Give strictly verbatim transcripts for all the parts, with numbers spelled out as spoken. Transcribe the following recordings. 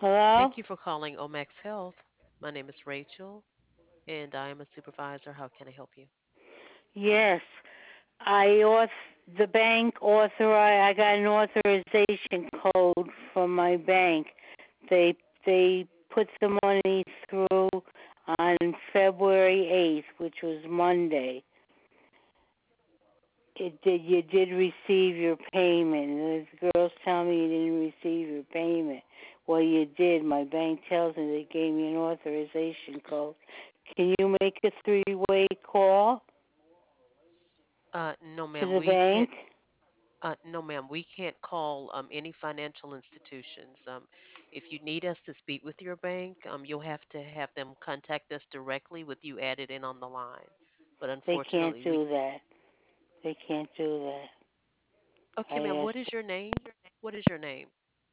Hello? Thank you for calling Omax Health. My name is Rachel, and I am a supervisor. How can I help you? Yes. I auth the bank authorized I got an authorization code from my bank. They they put the money through on February eighth, which was Monday. It did you did receive your payment. The girls tell me you didn't receive your payment. Well, you did. My bank tells me they gave me an authorization code. Can you make a three-way call Uh, no, to ma'am. the We can't. bank? Uh, no, ma'am. We can't call um, any financial institutions. Um, if you need us to speak with your bank, um, you'll have to have them contact us directly with you added in on the line. But They can't unfortunately, we. do that. They can't do that. Okay, I ma'am. What is asked. your name? What is your name?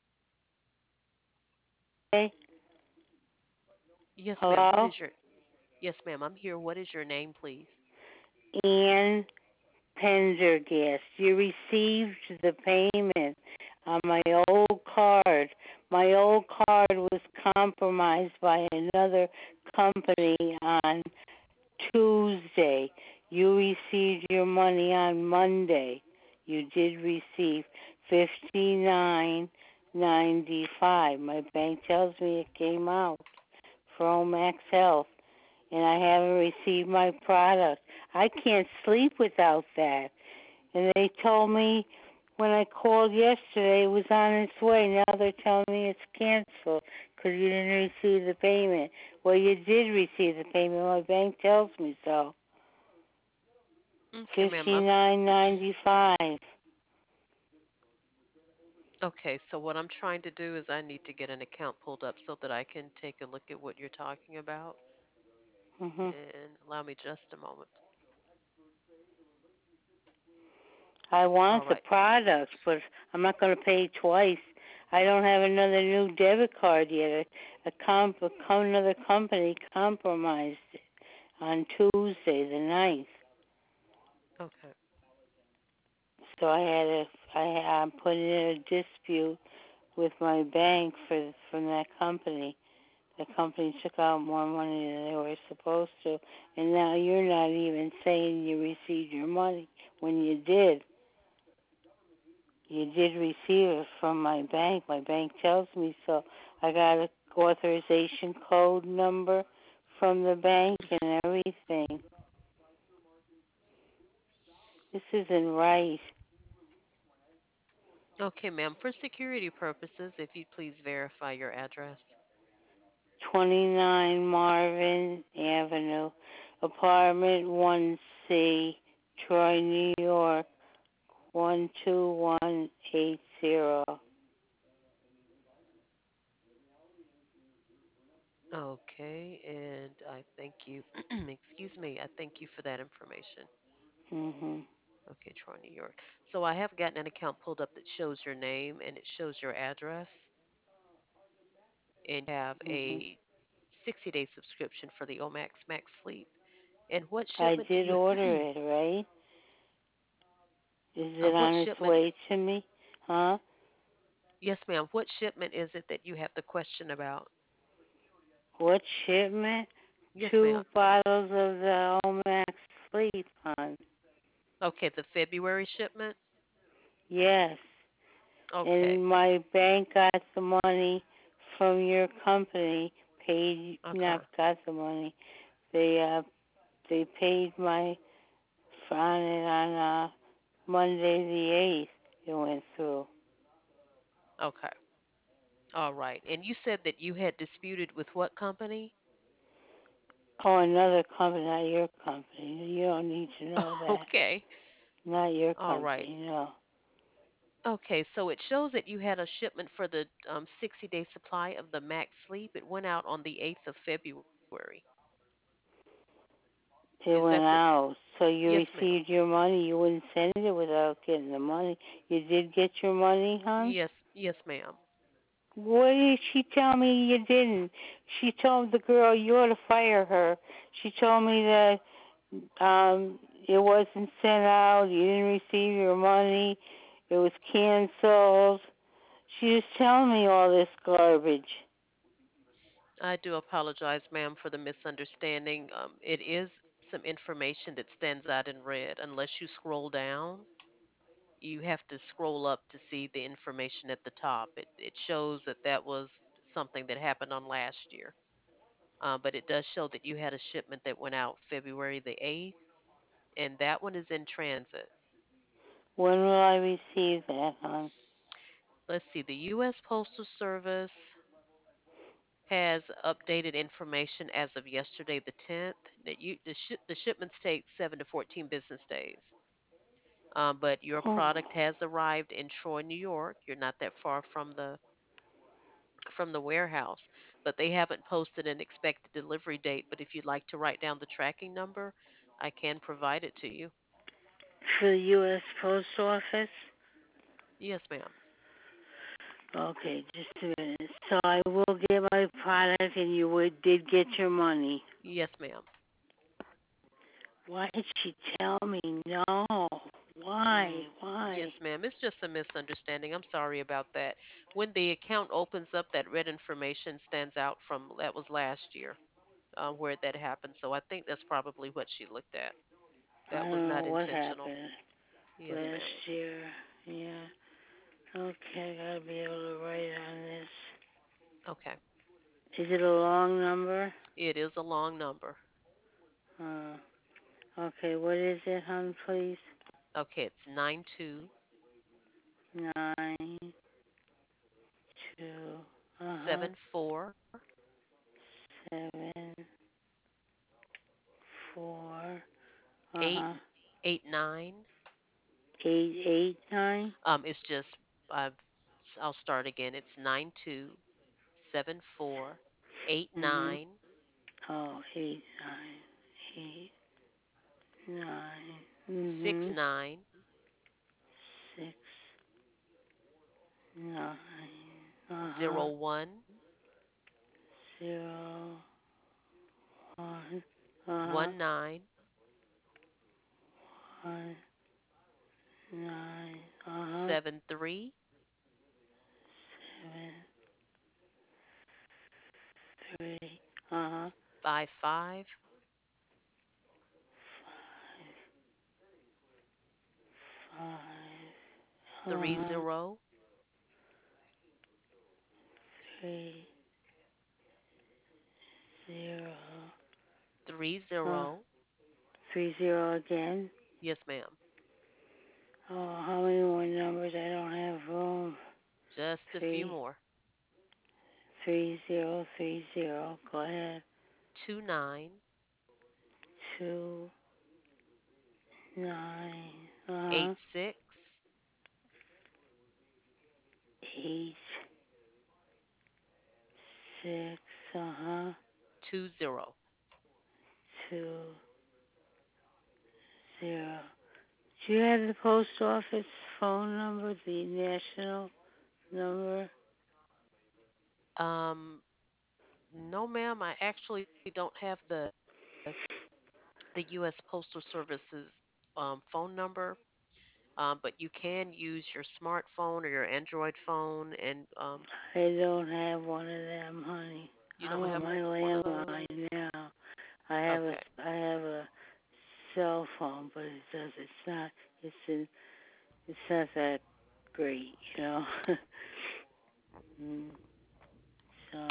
Hey, Yes, ma'am. What hello? is your? Yes, ma'am. I'm here. What is your name, please? Ann Pendergast. You received the payment on my old card. My old card was compromised by another company on Tuesday. You received your money on Monday. You did receive fifty nine ninety five. My bank tells me it came out from Max Health, and I haven't received my product. I can't sleep without that. And they told me when I called yesterday it was on its way. Now they're telling me it's canceled because you didn't receive the payment. Well, you did receive the payment. My bank tells me so. Okay, ma'am. Fifty I'm nine ninety five. Okay, so what I'm trying to do is I need to get an account pulled up so that I can take a look at what you're talking about. Mhm. And allow me just a moment. I All want the right. product, but I'm not going to pay twice. I don't have another new debit card yet. A, a comp, a, com- another company compromised it on Tuesday the ninth. Okay. So I had a, I, I'm putting in a dispute with my bank for from that company. The company took out more money than they were supposed to, and now you're not even saying you received your money when you did. You did receive it from my bank. My bank tells me so. I got a authorization code number from the bank and everything. This isn't right. Okay, ma'am. For security purposes, if you'd please verify your address. twenty-nine Marvin Avenue, apartment one C, Troy, New York, one two one eight zero. Okay, and I thank you. Excuse me. I thank you for that information. Mhm. Okay, Troy, New York. So I have gotten an account pulled up that shows your name and it shows your address, and you have Mhm. a sixty day subscription for the Omax Max Sleep. And what I shipment do did you? order it, right? Is uh, it what on its shipment? way to me? Huh? Yes, ma'am. What shipment is it that you have the question about? What shipment? Yes, ma'am. Two bottles of the Omax Sleep on. Okay, the February shipment. Yes. Okay, And my bank got the money from your company. Paid okay, not got the money. They uh they paid my on it on uh Monday the eighth. It went through. okay. All right. And you said that you had disputed with what company? Oh, another company, not your company. You don't need to know that. Okay. Not your All right. company, no. Okay, so it shows that you had a shipment for the um, sixty day supply of the Max Sleep. It went out on the eighth of February. It Is went that the? out. So you Yes, ma'am. received your money. You wouldn't send it without getting the money. You did get your money, hon? Yes, yes, ma'am. What did she tell me you didn't? She told the girl you ought to fire her. She told me that um it wasn't sent out, you didn't receive your money, it was canceled. She was telling me all this garbage. I do apologize, ma'am, for the misunderstanding. Um, it is some information that stands out in red. Unless you scroll down, you have to scroll up to see the information at the top. It it shows that that was something that happened on last year. Uh, but it does show that you had a shipment that went out February the eighth, and that one is in transit. When will I receive that, hon? Let's see, the U S. Postal Service has updated information as of yesterday, the tenth. That you the, shi the shipments take seven to fourteen business days. Um, but your Oh, product has arrived in Troy, New York. You're not that far from the from the warehouse, but they haven't posted an expected delivery date. But if you'd like to write down the tracking number, I can provide it to you. for the U S. Post Office? Yes, ma'am. Okay, just a minute. So I will get my product and you would, did get your money. Yes, ma'am. Why did she tell me no? Why? Mm, Why? yes, ma'am. It's just a misunderstanding. I'm sorry about that. When the account opens up, that red information stands out from that was last year, uh, where that happened. So I think that's probably what she looked at. I That was don't know not what intentional. happened Yes, last ma'am. year. Yeah. Okay, I gotta be able to write on this. Okay. Is it a long number? It is a long number. Uh, okay, what is it, hon, please? Okay, it's nine two Nine, two, uh-huh, seven four seven, four, eight uh-huh, eight nine. eight, eight, nine? Um, it's just I've I'll start again. It's nine two seven four eight Mm-hmm. nine Oh, eight, nine, eight, nine, six mm-hmm, nine six, nine, uh-huh, zero one zero, one, uh-huh, one nine one, nine, uh-huh, seven three seven, three, uh-huh, five five five, three uh-huh, zero three, zero, three uh, zero. three zero again. Yes, ma'am. Oh, how many more numbers? I don't have room. Just a few Three, more. three zero, three zero. Go ahead. Two nine Two, nine, uh-huh, eight six eight, six, uh-huh, two zero. two, zero. Do you have the post office phone number, the national number? Um, no, ma'am. I actually don't have the the U S. Postal Service's um, phone number. Um, but you can use your smartphone or your Android phone, and um, I don't have one of them, honey. you I'm don't on have my one of those. landline now. I have a, Okay, I have a cell phone, but it does, it's not, it's in, it's not that great, you know. mm, so,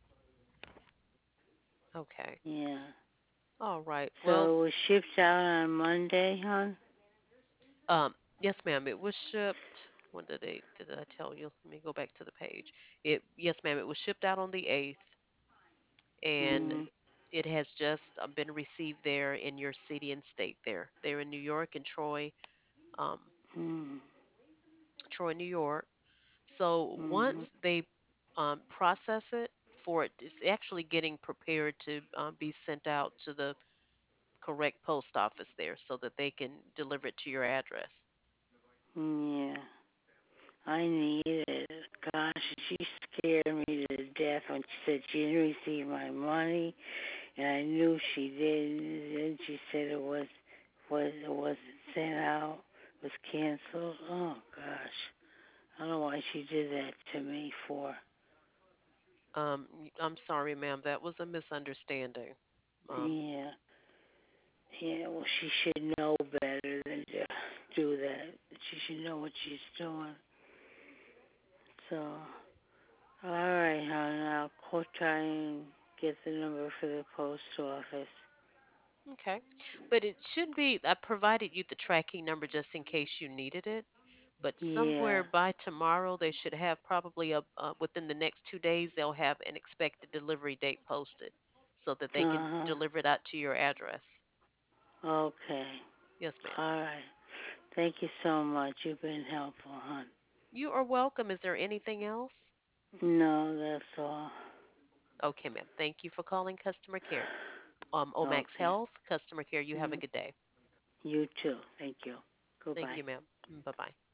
okay, yeah. all right. Well, So it was shipped out on Monday, hon? um, yes, ma'am. It was shipped. When did they did I tell you? Let me go back to the page. It Yes, ma'am. It was shipped out on the eighth, and Mm, it has just uh, been received there in your city and state. There, they're in New York and Troy, um, mm, Troy, New York. So mm, once they um, process it for it, it's actually getting prepared to um, be sent out to the correct post office there so that they can deliver it to your address. mm, yeah. I need it. Gosh, she scared me to death when she said she didn't receive my money, and I knew she did. And she said it was was it wasn't sent out, was canceled. Oh gosh, I don't know why she did that to me for. Um, y- I'm sorry, ma'am. That was a misunderstanding. Um, Yeah. Yeah, well, she should know better than to do that. She should know what she's doing. So, all right, hon, I'll call, try and get the number for the post office. okay. But it should be, I provided you the tracking number just in case you needed it. But Yeah. somewhere by tomorrow, they should have probably a, uh, within the next two days, they'll have an expected delivery date posted so that they can Uh deliver it out to your address. huh. Okay. Yes, ma'am. All right. Thank you so much. You've been helpful, hon. You are welcome. Is there anything else? No, that's all. Okay, ma'am. Thank you for calling customer care. Um, Omax Okay. Health, customer care, you have a Mm, good day. you too. Thank you. Thank Goodbye. you, ma'am. Bye bye.